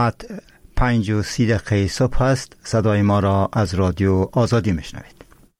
5:30 صبح است. صدای ما را از رادیو آزادی میشنوید.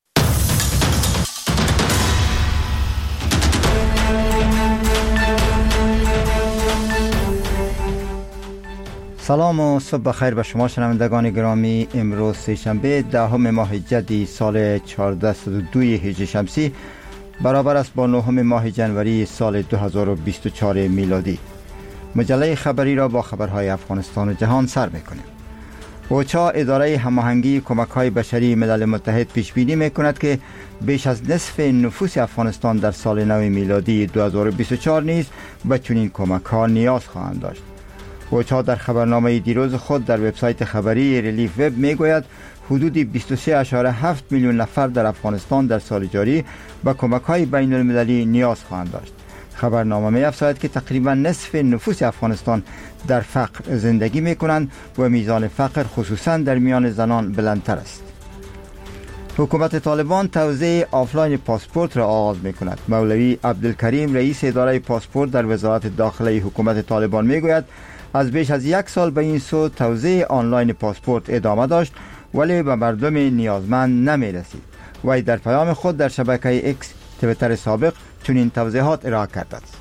سلام و صبح بخیر به شما شنوندگان گرامی. امروز سه‌شنبه 10 ماه جدی سال 1402 هجری شمسی برابر است با 9 ماه جنوری سال 2024 میلادی. مجله خبری را با خبرهای افغانستان و جهان سر می‌کنیم. اوچا اداره هماهنگی کمک‌های بشری ملل متحد پیش بینی می‌کند که بیش از نصف نفوس افغانستان در سال نو میلادی 2024 نیز به چنین کمک‌ها نیاز خواهند داشت. اوچا در خبرنامه دیروز خود در وبسایت خبری ریلیف وب میگوید حدود 23.7 میلیون نفر در افغانستان در سال جاری به کمک‌های بین المللی نیاز خواهند داشت. خبرنامه می‌افزاید که تقریبا نصف نفوس افغانستان در فقر زندگی می‌کنند و میزان فقر خصوصا در میان زنان بلندتر است. حکومت طالبان توزیع آفلاین پاسپورت را آغاز می‌کند. مولوی عبدالکریم رئیس اداره پاسپورت در وزارت داخله حکومت طالبان میگوید از بیش از یک سال به این سو توزیع آنلاین پاسپورت ادامه داشت ولی به مردم نیازمند نمی‌رسید. وی در پیام خود در شبکه اکس توییتر سابق چنین توضیحات ارائه کرده است.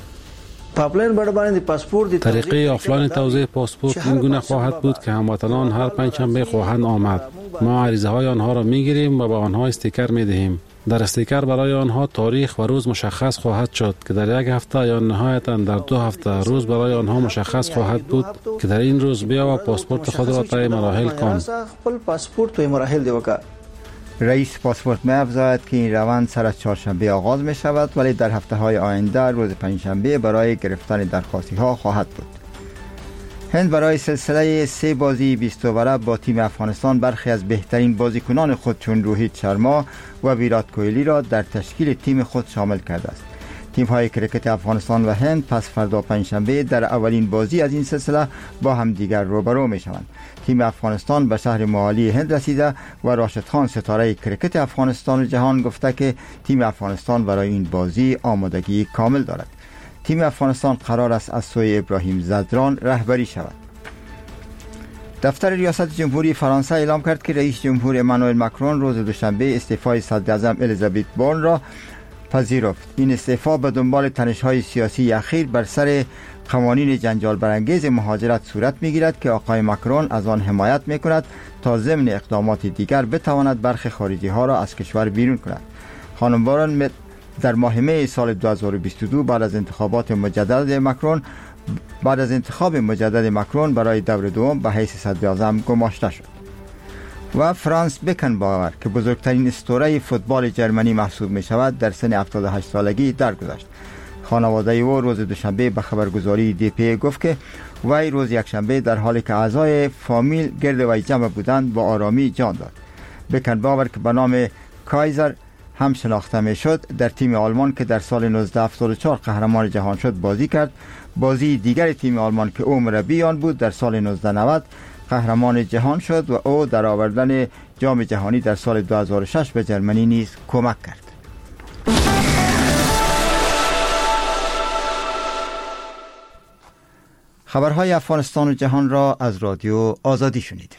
طریقه آفلاین توزیع پاسپورت این گونه خواهد بود که هموطنان هر پنجشنبه خواهند آمد. ما عریضه های آنها را میگیریم و به آنها استیکر میدهیم. در استیکر برای آنها تاریخ و روز مشخص خواهد شد که در یک هفته یا نهایتاً در 2 هفته روز برای آنها مشخص خواهد بود که در این روز بیا و پاسپورت خود را طی مراحل کن. رئیس پاسپورت می‌افزاید که این روند سر از چهارشنبه آغاز می شود ولی در هفته‌های آینده روز پنجشنبه برای گرفتن درخواستی‌ها خواهد بود. هند برای سلسله 3 بازی 20 اووره با تیم افغانستان برخی از بهترین بازیکنان خود چون روهیت شرما و ویرات کوهلی را در تشکیل تیم خود شامل کرده است. تیم‌های کرکت افغانستان و هند پس فردا پنجشنبه در اولین بازی از این سلسله با همدیگر روبرو می‌شوند. تیم افغانستان به شهر موآلی هند رسیده و راشد خان ستاره کرکت افغانستان و جهان گفته که تیم افغانستان برای این بازی آمادگی کامل دارد. تیم افغانستان قرار است از سوی ابراهیم زدران رهبری شود. دفتر ریاست جمهوری فرانسه اعلام کرد که رئیس جمهور امانوئل ماکرون روز دوشنبه استعفای صدر اعظم الیزابت بورن را پذیرفت. این استعفا به دنبال تنش‌های سیاسی اخیر بر سر قوانین جنجال برانگیز مهاجرت صورت می‌گیرد که آقای ماکرون از آن حمایت می‌کند تا ضمن اقدامات دیگر بتواند برخی خارجی‌ها را از کشور بیرون کند. خانم بورن در ماه می سال 2022 بعد از انتخاب مجدد ماکرون برای دور دوم به حیث صدر اعظم گماشته شد. و فرانس بکنباور که بزرگترین اسطوره فوتبال جرمنی محسوب می شود در سن 78 سالگی درگذشت. خانواده او روز دوشنبه به خبرگزاری دی پی گفت که وی روز یکشنبه در حالی که اعضای فامیل گرد وی جمع بودند با آرامی جان داد. بکنباور که به نام کایزر هم شناخته می شد در تیم آلمان که در سال 1974 قهرمان جهان شد بازی کرد. بازی دیگر تیم آلمان که او مربی آن بود در سال 1990 قهرمان جهان شد و او در آوردن جام جهانی در سال 2006 به جرمنی نیز کمک کرد. خبرهای افغانستان و جهان را از رادیو آزادی شنیدید.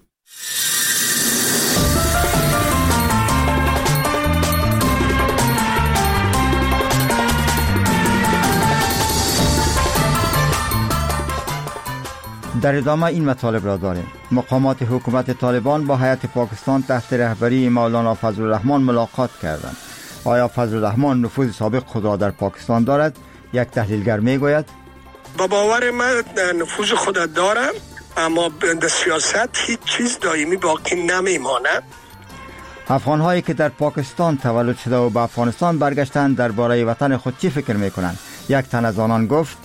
در ادامه این مطالب را داریم. مقامات حکومت طالبان با هیئت پاکستان تحت رهبری مولانا فضل الرحمن ملاقات کردند. آیا فضل الرحمن نفوذ سابق خود را در پاکستان دارد؟ یک تحلیلگر میگوید با باور من نفوذ خود دارم، اما در سیاست هیچ چیز دائمی باقی نمیماند. افغان‌هایی که در پاکستان تولد شده و به افغانستان برگشتند درباره وطن خود چی فکر میکنند؟ یک تن از آنان گفت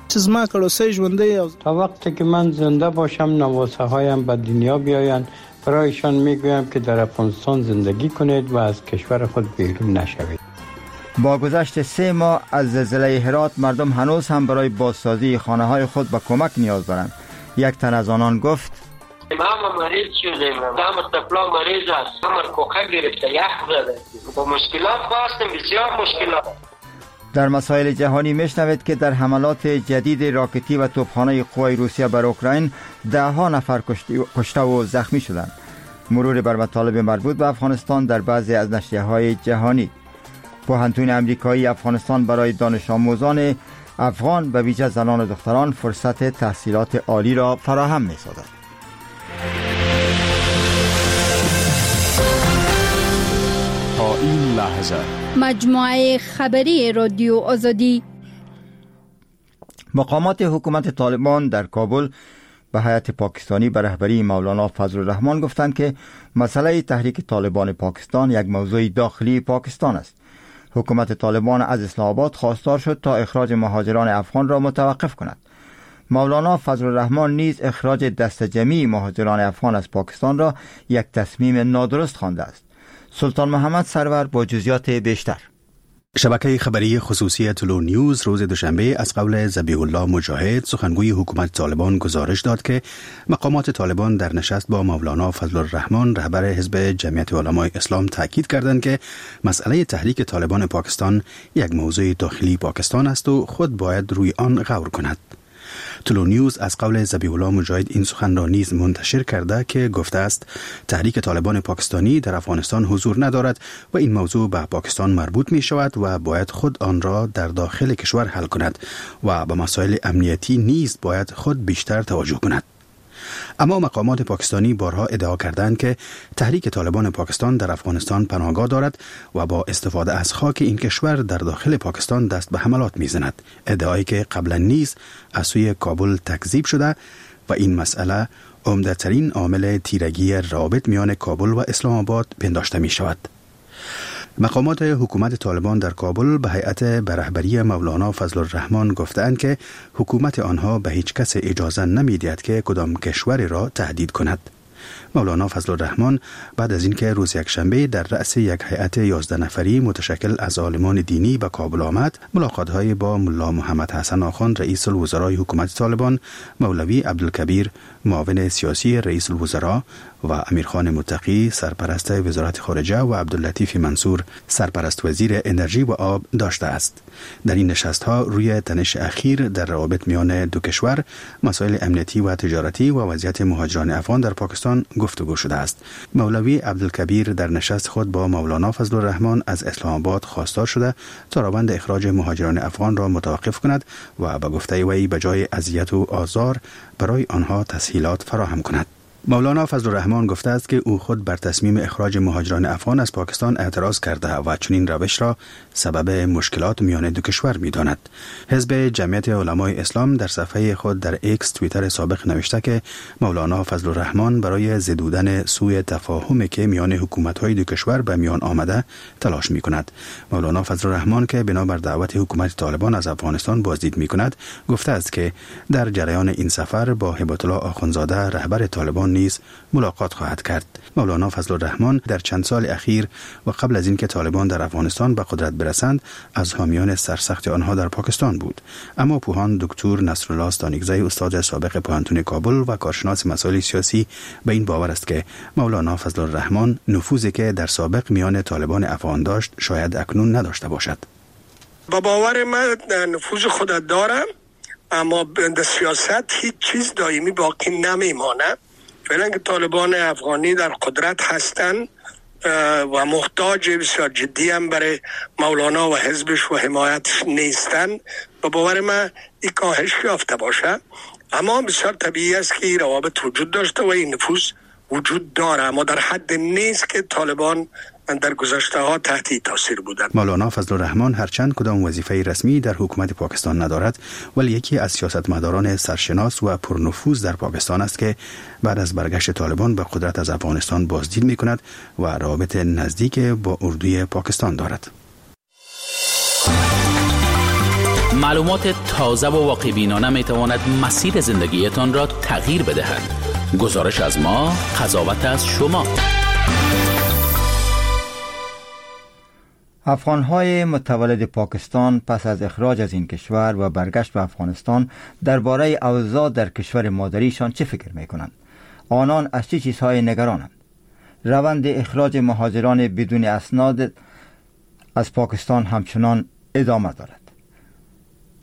تا وقتی که من زنده باشم نواسه هایم به دنیا بیایند برایشان میگویم که در افغانستان زندگی کنید و از کشور خود بیرون نشوید. با گذشت 3 ماه از زلزله هرات مردم هنوز هم برای بازسازی خانه های خود به کمک نیاز دارند. یک تن از آنان گفت ما مریض شدیم، دام تپلا مریض است، همار کوخه گرفته، یخ زده، با مشکلات هستیم، بسیار مشکلات. در مسائل جهانی میشنوید که در حملات جدید راکتی و توپخانه قوای روسیه بر اوکراین 10 نفر کشته و زخمی شدند. مرور بر مطالب مربوط به افغانستان در بعضی از نشریه‌های جهانی. پوهنتون امریکایی افغانستان برای دانش آموزان افغان به ویژه زنان و دختران فرصت تحصیلات عالی را فراهم می‌سازد. تا این لحظه مجموعه خبری رادیو آزادی. مقامات حکومت طالبان در کابل به هیئت پاکستانی به رهبری مولانا فضل الرحمن گفتند که مسئله تحریک طالبان پاکستان یک موضوع داخلی پاکستان است. حکومت طالبان از اسلام آباد خواستار شد تا اخراج مهاجران افغان را متوقف کند. مولانا فضل الرحمن نیز اخراج دست جمعی مهاجران افغان از پاکستان را یک تصمیم نادرست خوانده است. سلطان محمد سرور با جزئیات بیشتر. شبکه خبری خصوصی تلو نیوز روز دوشنبه از قول ذبیح الله مجاهد سخنگوی حکومت طالبان گزارش داد که مقامات طالبان در نشست با مولانا فضل الرحمن رهبر حزب جمعیت علمای اسلام تاکید کردند که مسئله تحریک طالبان پاکستان یک موضوع داخلی پاکستان است و خود باید روی آن غور کند. تلو نیوز از قول ذبیح الله مجاهد این سخن را نیز منتشر کرده که گفته است تحریک طالبان پاکستانی در افغانستان حضور ندارد و این موضوع به پاکستان مربوط می شود و باید خود آن را در داخل کشور حل کند و به مسائل امنیتی نیز باید خود بیشتر توجه کند. اما مقامات پاکستانی بارها ادعا کردند که تحریک طالبان پاکستان در افغانستان پناهگاه دارد و با استفاده از خاک این کشور در داخل پاکستان دست به حملات می‌زند، ادعایی که قبلا نیز از سوی کابل تکذیب شده و این مسئله عمده‌ترین عامل تیرگی روابط میان کابل و اسلام آباد پنداشته می‌شود. مقامات حکومت طالبان در کابل به هیئت به رهبری مولانا فضل الرحمن گفتند که حکومت آنها به هیچ کس اجازه نمی‌دهد که کدام کشوری را تهدید کند. مولانا فضل الرحمن بعد از اینکه روز یکشنبه در رأس یک هیئت 11 نفری متشکل از عالمان دینی به کابل آمد، ملاقات‌های با ملا محمد حسن آخوند رئیس الوزرای حکومت طالبان، مولوی عبدالکبیر معاون سیاسی رئیس الوزراء و امیرخان متقی سرپرست وزارت خارجه و عبداللطیف منصور سرپرست وزیر انرژی و آب داشته است. در این نشست‌ها روی تنش اخیر در روابط میان دو کشور، مسائل امنیتی و تجارتی و وضعیت مهاجران افغان در پاکستان گفتگو شده است. مولوی عبدالکبیر در نشست خود با مولانا فضل الرحمن از اسلام آباد خواستار شده تا روند اخراج مهاجران افغان را متوقف کند و به گفته وی به جای اذیت و آزار برای آنها تسهیلات فراهم کند. مولانا فضل الرحمن گفته است که او خود بر تصمیم اخراج مهاجران افغان از پاکستان اعتراض کرده و چنین روش را سبب مشکلات میان دو کشور می‌داند. حزب جمعیت علمای اسلام در صفحه خود در ایکس توییتر سابق نوشته که مولانا فضل الرحمن برای زدودن سوء تفاهمی که میان حکومت‌های دو کشور به میان آمده تلاش می‌کند. مولانا فضل الرحمن که بنابر دعوت حکومت طالبان از افغانستان بازدید می‌کند، گفته است که در جریان این سفر با هبت الله آخوندزاده رهبر طالبان نیز ملاقات خواهد کرد. مولانا فضل الرحمن در چند سال اخیر و قبل از اینکه طالبان در افغانستان به قدرت برسند از حامیان سرسخت آنها در پاکستان بود، اما پوهان دکتر نصرالله استانیکزی استاد سابق پوهنتون کابل و کارشناس مسائل سیاسی به این باور است که مولانا فضل الرحمن نفوذی که در سابق میان طالبان افغان داشت شاید اکنون نداشته باشد. با باور من نفوذ خود دارم، اما در سیاست هیچ چیز دائمی باقی نمیمانه. فعلا که طالبان افغانی در قدرت هستند و محتاج بسیار جدی هم برای مولانا و حزبش و حمایتش نیستند، به باور من این کاهش یافته باشه. اما بسیار طبیعی است که این روابط وجود داشته و این نفوذ وجود داره، اما در حد نیست که طالبان در گذشته ها تحت تاثیر بودند. مولانا فضل الرحمن هرچند کدام وظیفه رسمی در حکومت پاکستان ندارد، ولی یکی از سیاستمداران سرشناس و پرنفوذ در پاکستان است که بعد از برگشت طالبان به قدرت از افغانستان بازدید می کند و روابط نزدیک با اردوی پاکستان دارد. معلومات تازه و واقع‌بینانه می تواند مسیر زندگیتان را تغییر بدهد. گزارش از ما، قضاوت از شما. افغان‌های متولد پاکستان پس از اخراج از این کشور و برگشت به افغانستان درباره اوضاع در کشور مادریشان چه فکر می‌کنند؟ آنان از چه چیزهای نگرانند؟ روند اخراج مهاجران بدون اسناد از پاکستان همچنان ادامه دارد.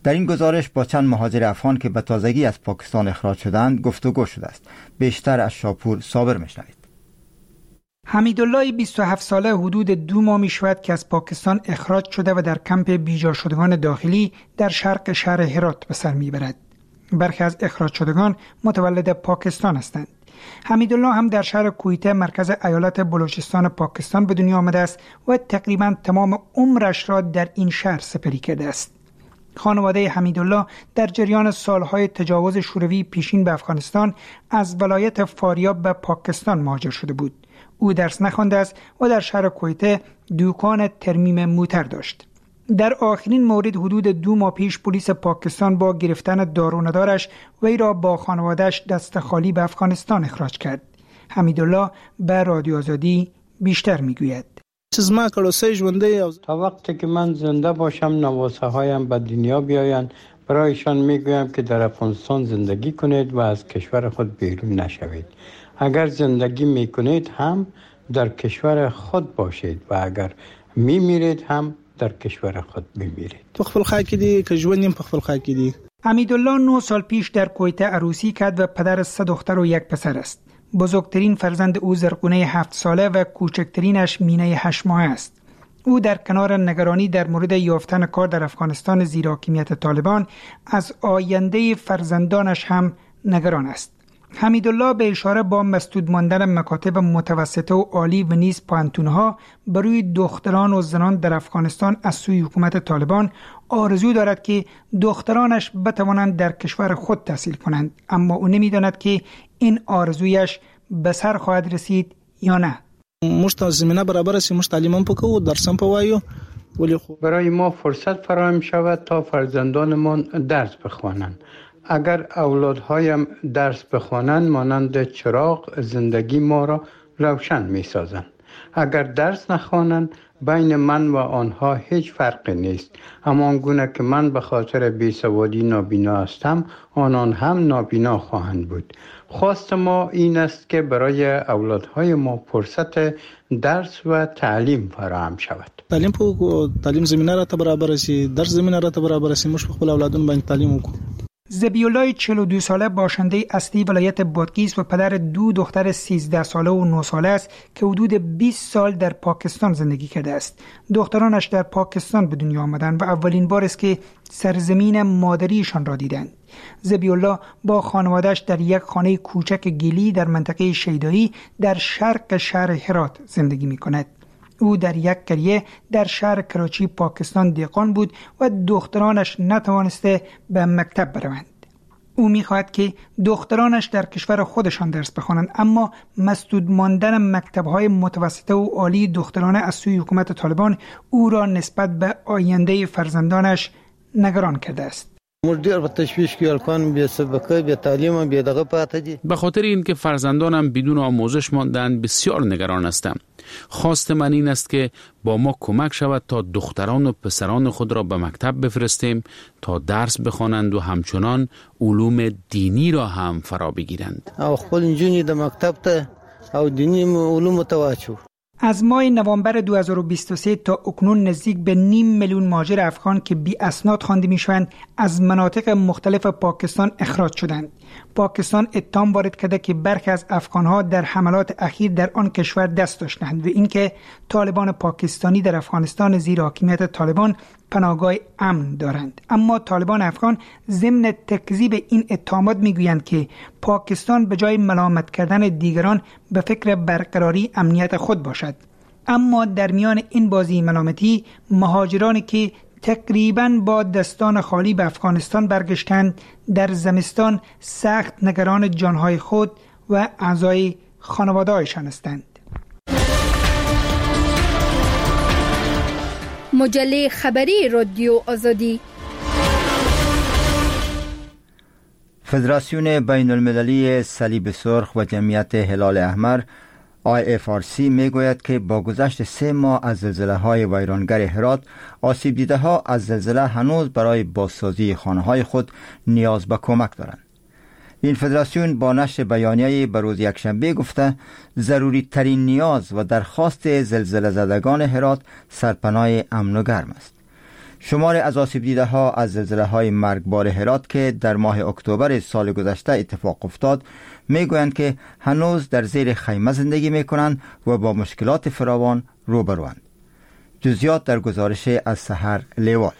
در این گزارش با چند مهاجر افغان که به تازگی از پاکستان اخراج شدند گفتگو شده است. بیشتر از شاپور صابر میشنوید. حمیدالله 27 ساله حدود 2 ماه می شود که از پاکستان اخراج شده و در کمپ بیجا شدگان داخلی در شرق شهر هرات به سر می برد. برخی از اخراج شدگان متولد پاکستان هستند. حمیدالله هم در شهر کویته مرکز ایالت بلوچستان پاکستان به دنیا آمده است و تقریبا تمام عمرش را در این شهر سپری کرده است. خانواده حمیدالله در جریان سالهای تجاوز شوروی پیشین به افغانستان از ولایت فاریاب به پاکستان مهاجر شده بود. او درس نخوانده است و در شهر کویته دکان ترمیم موتر داشت. در آخرین مورد حدود 2 ماه پیش پلیس پاکستان با گرفتن داروندارش وی را با خانواده‌اش دست خالی به افغانستان اخراج کرد. حمیدالله به رادیو آزادی بیشتر میگوید. تا وقتی که من زنده باشم نواسه هایم به دنیا بیایند، برایشان میگویم که در افغانستان زندگی کنید و از کشور خود بیرون نشوید. اگر زندگی میکنید هم در کشور خود باشید و اگر میمیرید هم در کشور خود میمیرید. حمیدالله 9 سال پیش در کویته عروسی کرد و پدر 3 دختر و 1 پسر است. بزرگترین فرزند او زرقونه 7 ساله و کوچکترینش مینه 8 ماهه است. او در کنار نگرانی در مورد یافتن کار در افغانستان زیر حاکمیت طالبان از آینده فرزندانش هم نگران است. حمیدالله به اشاره با مسدود ماندن مکاتب متوسطه و عالی و نیز پانتونها بروی دختران و زنان در افغانستان از سوی حکومت طالبان آرزو دارد که دخترانش بتوانند در کشور خود تحصیل کنند، اما او نمی‌داند که این آرزویش به سر خواهد رسید یا نه. برای ما فرصت فراهم شود تا فرزندانمان درس بخوانند. اگر اولادهایم درس بخوانند مانند چراغ زندگی ما را روشن می سازند. اگر درس نخوانند بین من و آنها هیچ فرقی نیست. همان گونه که من به خاطر بیسوادی نابینا هستم، آنان هم نابینا خواهند بود. خواست ما این است که برای اولادهای ما فرصت درس و تعلیم فراهم شود. تعلیم زمینه را برابر است، درس زمینه را برابر است. مش خپل اولادون باندې تعلیم وکړو. ذبیحالله 42 ساله باشنده اصلی ولایت بادغیس و پدر 2 دختر 13 ساله و 9 ساله است که حدود 20 سال در پاکستان زندگی کرده است. دخترانش در پاکستان به دنیا آمدند و اولین بار است که سرزمین مادریشان را دیدند. ذبیحالله با خانواده‌اش در یک خانه کوچک گلی در منطقه شیدایی در شرق شهر هرات زندگی می‌کند. او در یک قریه در شهر کراچی پاکستان دهقان بود و دخترانش نتوانسته به مکتب بروند. او می‌خواهد که دخترانش در کشور خودشان درس بخوانند، اما مسدود ماندن مکتب‌های متوسطه و عالی دخترانه از سوی حکومت طالبان او را نسبت به آینده فرزندانش نگران کرده است. به خاطر اینکه فرزندانم بدون آموزش ماندند بسیار نگران هستم. خواست من این است که با ما کمک شود تا دختران و پسران خود را به مکتب بفرستیم تا درس بخوانند و همچنان علوم دینی را هم فرا بگیرند. از ماه نوامبر 2023 تا اکنون نزدیک به 500,000 مهاجر افغان که بی اسناد خوانده میشوند از مناطق مختلف پاکستان اخراج شدند. پاکستان اتهام وارد کرده که برخی از افغانها در حملات اخیر در آن کشور دست داشتند و اینکه طالبان پاکستانی در افغانستان زیر حاکمیت طالبان پناهگاه امن دارند. اما طالبان افغان ضمن تکذیب این اتهامات میگویند که پاکستان به جای ملامت کردن دیگران به فکر برقراری امنیت خود باشد. اما در میان این بازی ملامتی، مهاجرانی که تقریباً با دستان خالی به افغانستان برگشتند در زمستان سخت نگران جانهای خود و اعضای خانواده‌هایشان هستند. مجله خبری رادیو آزادی. فدراسیون بین المللی صلیب سرخ و جمعیت هلال احمر IFRC میگوید که با گذشت 3 ماه از زلزله‌های ویرانگر هرات، آسیب دیده‌ها از زلزله هنوز برای بازسازی خانه‌های خود نیاز به کمک دارند. این فدراسیون با نشر بیانیه‌ای به روز یکشنبه گفته ضروری ترین نیاز و درخواست زلزله زدگان هرات سرپناه امن و گرم است. شمار از آسیب دیده ها از زلزله های مرگبار هرات که در ماه اکتبر سال گذشته اتفاق افتاد میگویند که هنوز در زیر خیمه زندگی میکنند و با مشکلات فراوان روبروند. جزئیات در گزارش از سحر لیوال.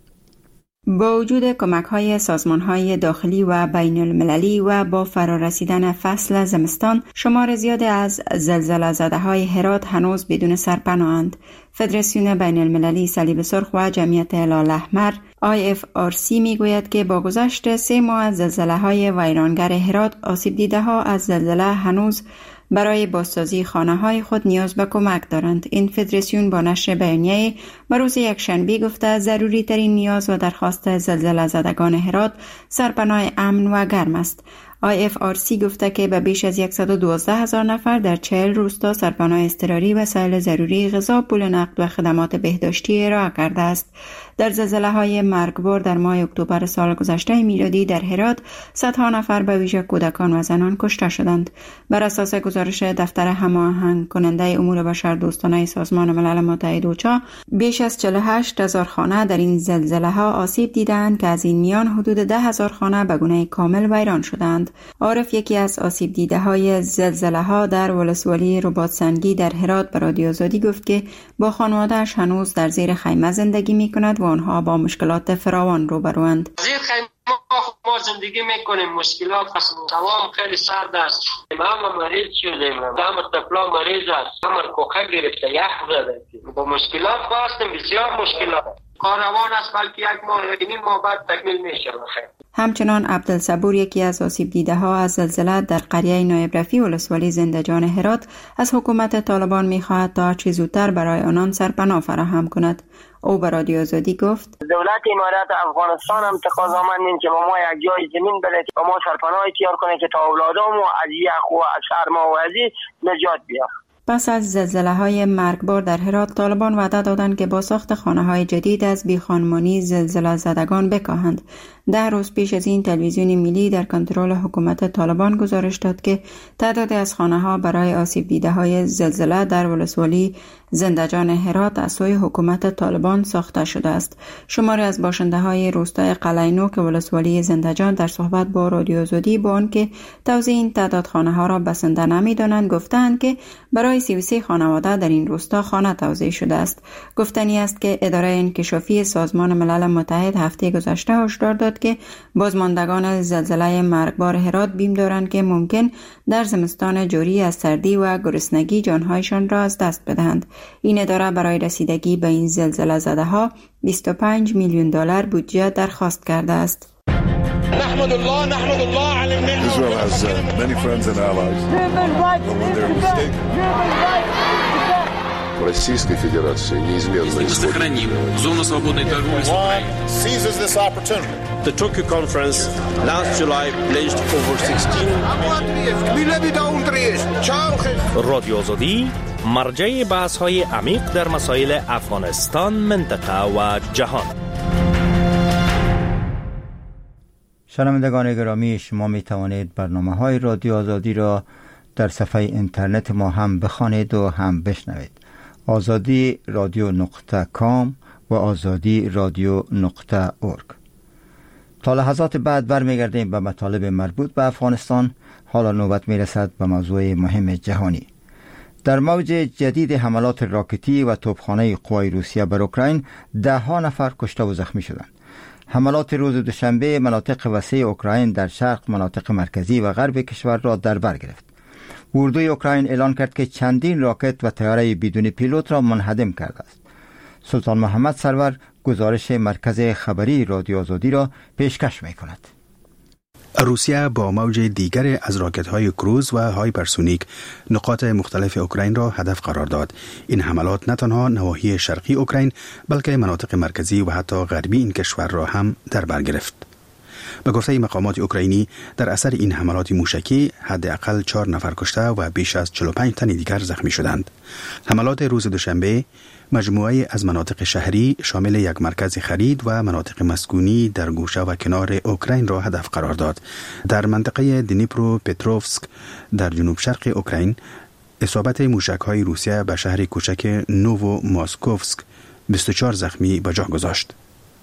با وجود کمک‌های سازمان‌های داخلی و بین المللی و با فرارسیدن فصل زمستان، شمار زیادی از زلزله زده‌های هرات هنوز بدون سرپناه‌اند. فدراسیون بین المللی صلیب سرخ و جمعیت هلال احمر IFRC میگوید که با گذشت 3 ماه از زلزله‌های ویرانگر هرات، آسیب دیده‌ها از زلزله هنوز برای بازسازی خانه‌های خود نیاز به کمک دارند. این فدراسیون با نشر بیانیه روز یکشنبه گفته ضروری ترین نیاز و درخواست زلزله زدگان هرات سرپناه امن و گرم است. IFRC گفته که به بیش از 112,000 نفر در 40 روستا سرپناه اضطراری، وسایل ضروری، غذا، پول نقد و خدمات بهداشتی ارائه کرده است. در زلزله‌های مرگبار در ماه اکتبر سال گذشته میلادی در هرات صدها نفر به ویژه کودکان و زنان کشته شدند. بر اساس گزارش دفتر هماهنگ کننده امور بشر دوستانه سازمان ملل متحد اوچا، بیش از 48,000 خانه در این زلزله‌ها آسیب دیدند که از این میان حدود 10,000 خانه به گونه کامل ویران شدند. عارف، یکی از آسیب دیده‌های زلزله‌ها در ولسوالی رباطسنگی در هرات، به رادیو آزادی گفت که با خانواده‌اش هنوز در زیر خیمه زندگی می‌کند و آنها با مشکلات فراوان روبروند. زیر خیمه ما زندگی میکنیم، مشکلات دوام خیلی سرد است. ما مریض شدیم، هم طفلا مریض است، هم کوکه گرفته، یخ زده. با مشکلات هستیم، بسیار مشکلات. کار روان است، بلکه 1 ماه یا نیم ماه بعد تکمیل میشه. همچنان عبدالصبور، یکی از آسیب دیده ها از زلزله در قریه نایب رفیع ولسوالی زندجان هرات، از حکومت طالبان می‌خواهد تا چه زودتر برای آنان سرپناه فراهم کند. او به رادیو آزادی گفت: دولت امارات افغانستان هم تقاضامندیم که با ما یک جای زمین بده که با ما سرپناه اختیار کنه که تا اولادامو از یخ و از سرما و از نجات بیافت. پس از زلزله‌های مرگبار در هرات، طالبان وعده دادند که با ساخت خانه‌های جدید از بیخانمانی زلزله زدگان بکاهند. 10 روز پیش از این تلویزیون ملی در کنترل حکومت طالبان گزارش داد که تعدادی از خانه‌ها برای آسیب دیده‌های زلزله در ولسوالی زندجان هرات از سوی حکومت طالبان ساخته شده است. شماری از باشنده‌های روستای قلعه‌نو که ولسوالی زندجان در صحبت با رادیو آزادی با آنکه توزیع این تعداد خانه‌ها را بسنده نمی‌دانند، گفتند که برای 33 خانواده در این روستا خانه توزیع شده است. گفتنی است که اداره انکشافی سازمان ملل متحد هفته گذشته هشدار داد که بازماندگان زلزله مرگبار هرات بیم دارند که ممکن در زمستان جاری از سردی و گرسنگی جانهایشان را از دست بدهند. این اداره برای رسیدگی به این زلزله زده‌ها 25 میلیون دلار بودجه درخواست کرده است. نحمد الله على النعمة. Israel has many friends and allies. When they're mistaken. Российской Федерации неизменно сохраним зону свободной торговли с Украиной. Seizes this opportunity. The Tokyo conference last July pledged over 16 رادیو آزادی مرجع بحث‌های عمیق در مسائل افغانستان، منطقه و جهان. شنوندگان گرامی، شما می توانید برنامه‌های رادیو آزادی را در صفحه اینترنت ما هم بخوانید و هم بشنوید. azadi.radio.com و azadi.radio.org. تا لحظات بعد برمیگردیم به مطالب مربوط به افغانستان. حالا نوبت میرسد به موضوع مهم جهانی. در موج جدید حملات راکتی و توپخانه قوای روسیه بر اوکراین 10 نفر کشته و زخمی شدند. حملات روز دوشنبه مناطق وسیع اوکراین در شرق، مناطق مرکزی و غرب کشور را در بر گرفت. اردوی اوکراین اعلان کرد که چندین راکت و طیاره بدون پیلوت را منهدم کرده است. سلطان محمد سرور گزارش مرکز خبری رادیو آزادی را پیشکش می کند. روسیه با موج دیگر از راکت‌های کروز و هایپرسونیک نقاط مختلف اوکراین را هدف قرار داد. این حملات نه تنها نواحی شرقی اوکراین بلکه مناطق مرکزی و حتی غربی این کشور را هم در بر گرفت. به گفته مقامات اوکراینی، در اثر این حملات موشکی حداقل 4 نفر کشته و بیش از 45 تن دیگر زخمی شدند. حملات روز دوشنبه مجموعه از مناطق شهری شامل یک مرکز خرید و مناطق مسکونی در گوشه و کنار اوکراین را هدف قرار داد. در منطقه دنیپرو پتروفسک در جنوب شرق اوکراین، اصابت موشک‌های روسیه به شهر کوچک نوو ماسکوفسک 24 زخمی به جا گذاشت.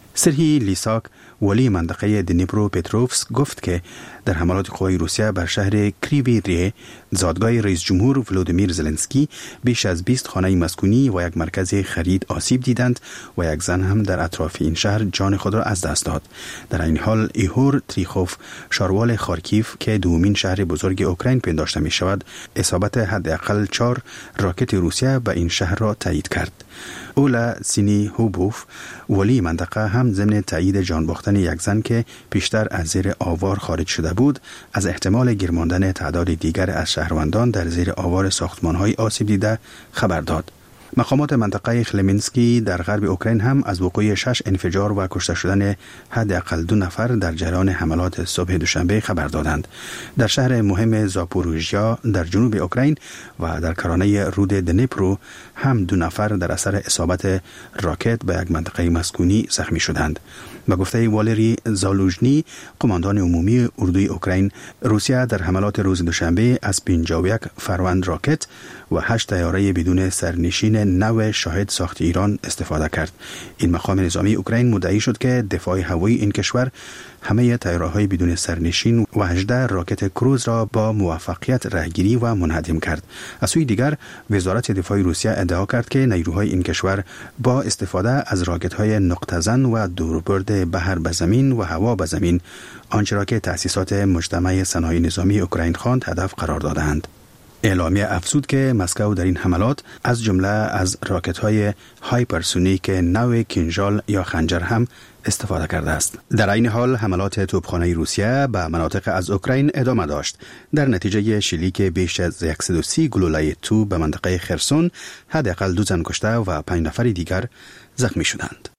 سرهی لیساک ولی منطقه دنیپرو پتروفسک گفت که در حملات قوای روسیه بر شهر کریوی زادگاه رئیس جمهور ولودیمیر زلنسکی بیش از 20 خانه مسکونی و یک مرکز خرید آسیب دیدند و یک زن هم در اطراف این شهر جان خود را از دست داد. در این حال ایهور تریخوف شاروال خارکیف که دومین شهر بزرگ اوکراین پنداشته می شود اصابت حداقل 4 راکت روسیه به این شهر را تایید کرد. اولا سینی هوبوف ولی منطقه هم ضمن تایید جان باختن یک زن که پیشتر از زیر آوار خارج شده بود از احتمال گیر ماندن تعداد دیگر از شهروندان در زیر آوار ساختمان‌های آسیب دیده خبر داد. مقامات منطقه خلمنسکی در غرب اوکراین هم از وقوع 6 انفجار و کشته شدن حداقل 2 نفر در جریان حملات صبح دوشنبه خبر دادند. در شهر مهم زاپوروژیا در جنوب اوکراین و در کرانه رود دنیپرو هم 2 نفر در اثر اصابت راکت به یک منطقه مسکونی زخمی شدند. به گفته والری زالوژنی قماندان عمومی اردوی اوکراین، روسیه در حملات روز دوشنبه از 51 فروند راکت و 8 طیاره بدون سرنشین نو شاهد ساخت ایران استفاده کرد. این مقام نظامی اوکراین مدعی شد که دفاع هوایی این کشور همه طیاره‌های بدون سرنشین و 18 راکت کروز را با موفقیت رهگیری و منهدم کرد. از سوی دیگر وزارت دفاع روسیه ادعا کرد که نیروهای این کشور با استفاده از راکت‌های نقطه زن و دوربرد بحر به زمین و هوا به زمین آنچه را که تأسیسات مجتمع صنایع نظامی اوکراین خواند هدف قرار دادند. اعلامیه افزود که مسکو در این حملات از جمله از راکت‌های هایپرسونیک نو کینژال یا خنجر هم استفاده کرده است. در این حال حملات توپخانه روسیه به مناطق از اوکراین ادامه داشت. در نتیجه شلیک بیش از 130 گلوله توپ به منطقه خرسون حداقل 2 زن کشته و 5 نفر دیگر زخمی شدند.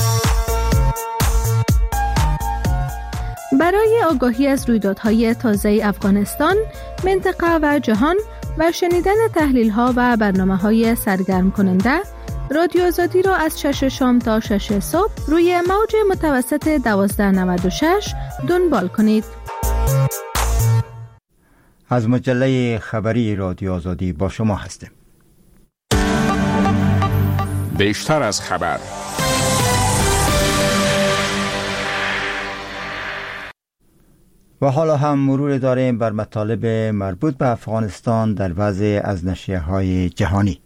برای آگاهی از رویدادهای تازه افغانستان، منطقه و جهان و شنیدن تحلیل‌ها و برنامه‌های سرگرم کننده، رادیو آزادی را از 6 شام تا 6 صبح روی موج متوسط 1296 دنبال کنید. از مجله خبری رادیو آزادی با شما هستیم. بیشتر از خبر. و حالا هم مرور داریم بر مطالب مربوط به افغانستان در وضع از نشریه‌های جهانی.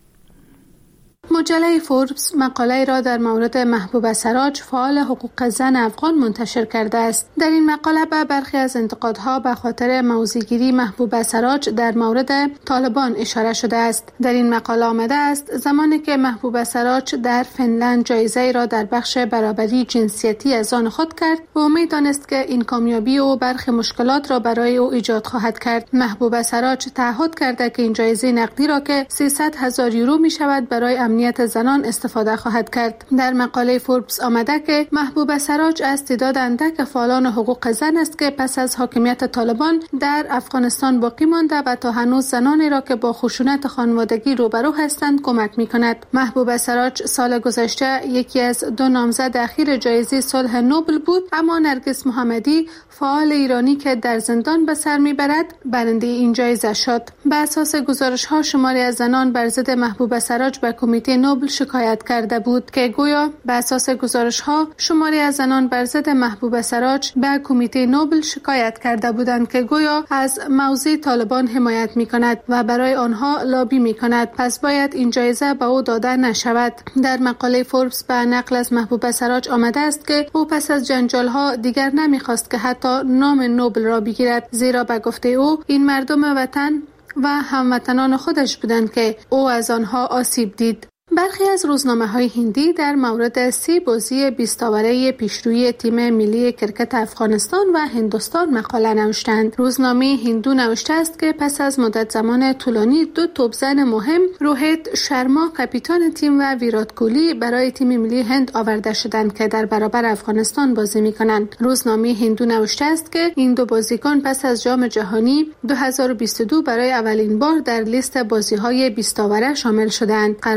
مجله فوربس مقاله را در مورد محبوبه سراج فعال حقوق زن افغان منتشر کرده است. در این مقاله به برخی از انتقادها به خاطر موضع‌گیری محبوبه سراج در مورد طالبان اشاره شده است. در این مقاله آمده است زمانی که محبوبه سراج در فنلند جایزه را در بخش برابری جنسیتی از آن خود کرد و امید دانست که این کامیابی او برخی مشکلات را برای او ایجاد خواهد کرد. محبوبه سراج تعهد کرده که این جایزه نقدی را که 300,000 یورو می شود برای امنیت زنان استفاده خواهد کرد. در مقاله فوربس آمده که محبوبه سراج از تعداد اندک فعالان حقوق زن است که پس از حاکمیت طالبان در افغانستان باقی مانده و تا هنوز زنانی را که با خشونت خانوادگی روبرو هستند کمک می‌کند. محبوبه سراج سال گذشته یکی از 2 نامزد اخیر جایزه صلح نوبل بود، اما نرگس محمدی فعال ایرانی که در زندان به سر میبرد برنده این جایزه شد. به اساس گزارش‌ها شماری از زنان بر ضد محبوبه سراج به کمیته نوبل شکایت کرده بود که گویا به اساس گزارش‌ها شماری از زنان بر ضد محبوبه سراج به کمیته نوبل شکایت کرده بودند که گویا از موضع طالبان حمایت می‌کند و برای آنها لابی می‌کند، پس باید این جایزه به او داده نشود. در مقاله فوربس به نقل از محبوبه سراج آمده است که او پس از جنجال‌ها دیگر نمی‌خواست که حتی نام نوبل را بگیرد، زیرا به گفته او این مردم وطن و هموطنان خودش بودند که او از آنها آسیب دید. برخی از روزنامه‌های هندی در مورد 30 بازی 20 اوره پیشروی تیم ملی کرکت افغانستان و هندوستان مقاله نوشتند. روزنامه هندو نوشته است که پس از مدت زمان طولانی 2 توپزن مهم، روهیت شرما کاپیتان تیم و ویرات کوهلی برای تیم ملی هند آورده شدند که در برابر افغانستان بازی می‌کنند. روزنامه هندو نوشته است که این 2 بازیکن پس از جام جهانی 2022 برای اولین بار در لیست بازی‌های 20 اوره شامل شدند. قرار است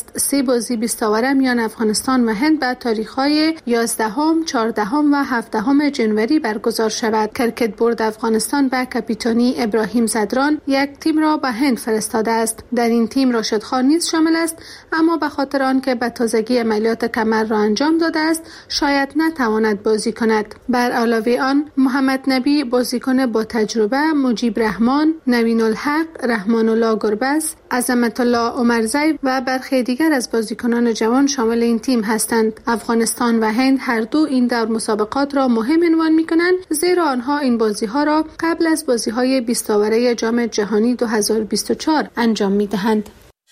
است. 3 بازی 20 اوره میان افغانستان و هند به تاریخ‌های 11ام، 14ام و 17ام جنوری برگزار شود. کرکت بورد افغانستان به کاپیتانی ابراهیم زدران یک تیم را به هند فرستاده است. در این تیم راشد خان نیز شامل است، اما به خاطر آنکه به تازگی عملیات کمر را انجام داده است شاید نتواند بازی کند. بر علاوه آن محمد نبی بازیکن با تجربه، مجیب رحمان، نوین الحق، رحمان الله گربز، عظمت الله عمرزی و برخی دیگر از بازیکنان جوان شامل این تیم هستند. افغانستان و هند هر دو این دور مسابقات را مهم عنوان می‌کنند، زیرا آنها این بازی‌ها را قبل از بازی‌های 20 اوره جام جهانی 2024 انجام می‌دهند.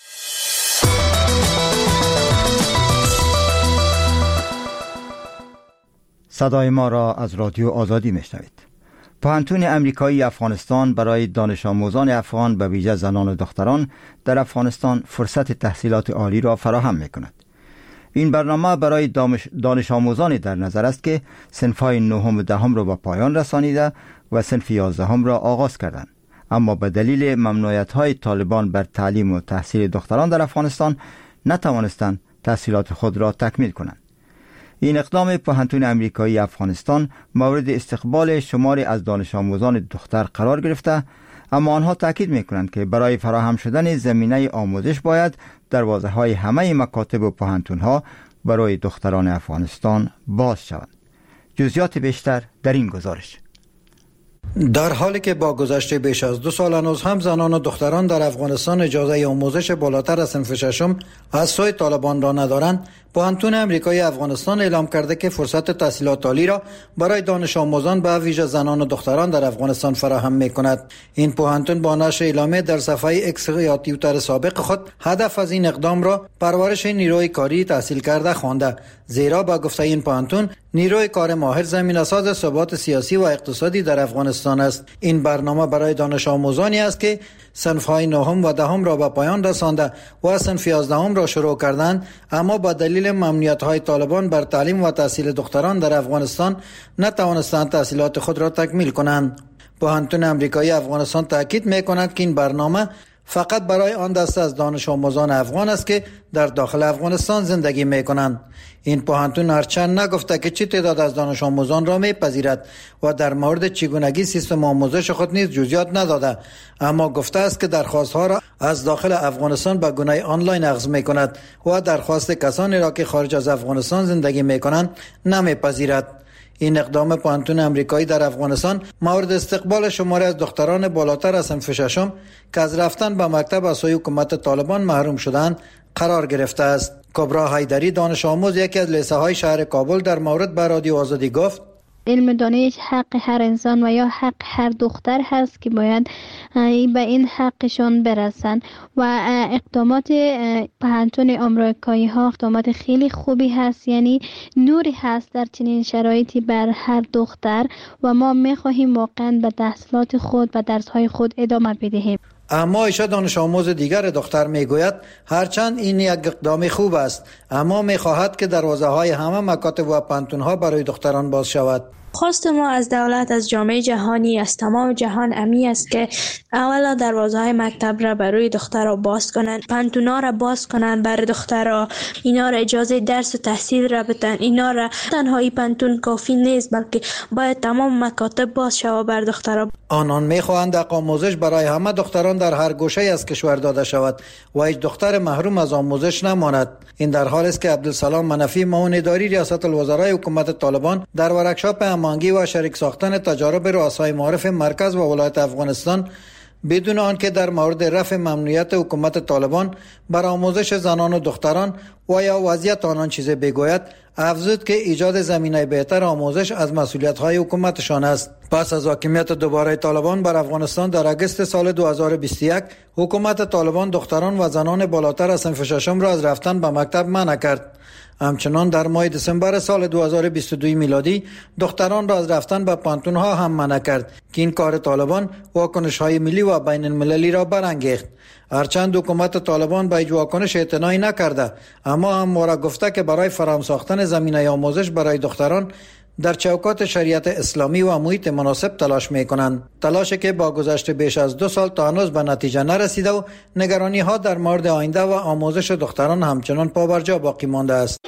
صدای ما را از رادیو آزادی میشنوید. پوهنتون امریکایی افغانستان برای دانش آموزان افغان به ویژه زنان و دختران در افغانستان فرصت تحصیلات عالی را فراهم می‌کند. این برنامه برای دانش آموزانی در نظر است که صنف‌های 9 و 10 را به پایان رسانیده و صنف 11 را آغاز کردند، اما به دلیل ممنوعیت‌های طالبان بر تعلیم و تحصیل دختران در افغانستان نتوانستند تحصیلات خود را تکمیل کنند. این اقدام پوهنتون امریکایی افغانستان مورد استقبال شماری از دانش آموزان دختر قرار گرفته، اما آنها تاکید می‌کنند که برای فراهم شدن زمینه آموزش باید دروازه‌های همه مکاتب و پوهنتون‌ها برای دختران افغانستان باز شوند. جزئیات بیشتر در این گزارش. در حالی که با گذشت بیش از 2 سال هنوز هم زنان و دختران در افغانستان اجازه آموزش بالاتر از صنف 6 از سوی طالبان را ندارند، پوهنتون امریکایی افغانستان اعلام کرده که فرصت تحصیلات عالی را برای دانش آموزان به ویژه زنان و دختران در افغانستان فراهم می‌کند. این پوهنتون با نشر اعلامیه در صفحه ایکس یا توییتر سابق خود هدف از این اقدام را پرورش نیروی کاری تحصیل کرده خوانده، زیرا با گفته این پوهنتون نیروی کار ماهر زمینه‌ساز ثبات سیاسی و اقتصادی در افغانستان است. این برنامه برای دانش آموزانی است که صنف‌های 9 و 10 را به پایان رسانده و صنف 11 را شروع کردند، اما با دلیل ممنوعیت‌های طالبان بر تعلیم و تحصیل دختران در افغانستان نتوانستند تحصیلات خود را تکمیل کنند. پوهنتون امریکایی افغانستان تاکید می‌کند که این برنامه فقط برای آن دسته از دانش آموزان افغان است که در داخل افغانستان زندگی می‌کنند. این پوهنتون هرچند نگفته که چه تعداد از دانش آموزان را می‌پذیرد و در مورد چگونگی سیستم آموزش خود نیز جزئیات نداده، اما گفته است که درخواست‌ها را از داخل افغانستان به گونه آنلاین اخذ می‌کند و درخواست کسانی را که خارج از افغانستان زندگی می‌کنند نمی‌پذیرد. این اقدام پوهنتون امریکایی در افغانستان مورد استقبال شماری از دختران بالاتر از صنف 6 که از رفتن به مکتب از سوی حکومت طالبان محروم شدند قرار گرفته است. کبرا حیدری دانش آموز یکی از لیسه های شهر کابل در مورد به رادیو آزادی گفت: علم دانش حق هر انسان و یا حق هر دختر هست که باید به این حقشان برسن و اقدامات پوهنتون آمریکایی ها اقدامات خیلی خوبی هست، یعنی نوری هست در چنین شرایطی بر هر دختر و ما میخواهیم واقعا به تحصیلات خود و درس های خود ادامه بدهیم. اما ایشا دانش آموز دیگر دختر میگوید هرچند این یک اقدام خوب است، اما میخواهد که دروازه های همه مکاتب و پوهنتون ها برای دختران باز شود. خواست ما از دولت، از جامعه جهانی، از تمام جهان امی است که اولا دروازه‌های مکتب را برای دخترها باز کنند، پوهنتون‌ها را باز کنند برای دخترها، اینا را اجازه درس و تحصیل را بدن. اینا را تنها پوهنتون کافی نیست، بلکه باید تمام مکاتب باز شود بر دخترها. آنان می‌خواهند آموزش برای همه دختران در هر گوشه از کشور داده شود و هیچ دختر محروم از آموزش نماند. این در حالی است که عبدالسلام منفی معاون اداری ریاست الوزرای حکومت طالبان در ورکشاپ هماهنگی و شریک ساختن تجارب رؤسای معارف مرکز و ولایت افغانستان بدون آنکه در مورد رفع ممنوعیت حکومت طالبان بر آموزش زنان و دختران و یا وضعیت آنان چیزی بگوید، افزود که ایجاد زمینه بهتر آموزش از مسئولیت‌های حکومتشان است. پس از حاکمیت دوباره طالبان بر افغانستان در اگست سال 2021، حکومت طالبان دختران و زنان بالاتر از صنف 6 را از رفتن به مکتب منع کرد. همچنان در ماه دسامبر سال 2022 میلادی دختران را از رفتن به پوهنتون‌ها هم منع کرد که این کار طالبان واکنش‌های ملی و بین المللی را برانگیخت. هرچند حکومت طالبان به هیچ واکنش اعتنایی نکرده، اما هم را گفته که برای فراهم ساختن زمینه آموزش برای دختران در چوکات شریعت اسلامی و محیط مناسب تلاش می کنند. تلاشی که با گذشت بیش از 2 سال تا هنوز به نتیجه نرسیده و نگرانی ها در مورد آینده و آموزش دختران همچنان پابرجا باقی مانده است.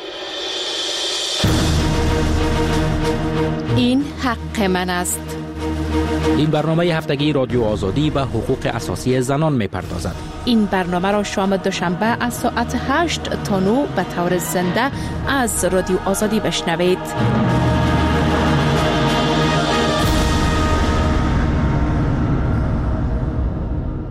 این حق من است. این برنامه هفتگی رادیو آزادی و حقوق اساسی زنان می‌پردازد. این برنامه را شام دوشنبه از ساعت 8 تا 9 به طور زنده از رادیو آزادی بشنوید.